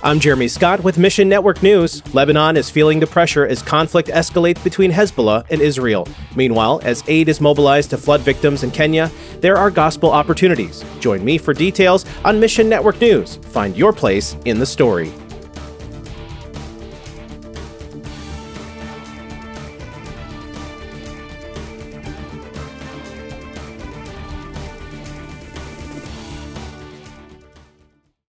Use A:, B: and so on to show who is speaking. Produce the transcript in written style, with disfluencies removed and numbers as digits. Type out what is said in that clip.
A: I'm Jeremy Scott with Mission Network News. Lebanon is feeling the pressure as conflict escalates between Hezbollah and Israel. Meanwhile, as aid is mobilized to flood victims in Kenya, there are gospel opportunities. Join me for details on Mission Network News. Find your place in the story.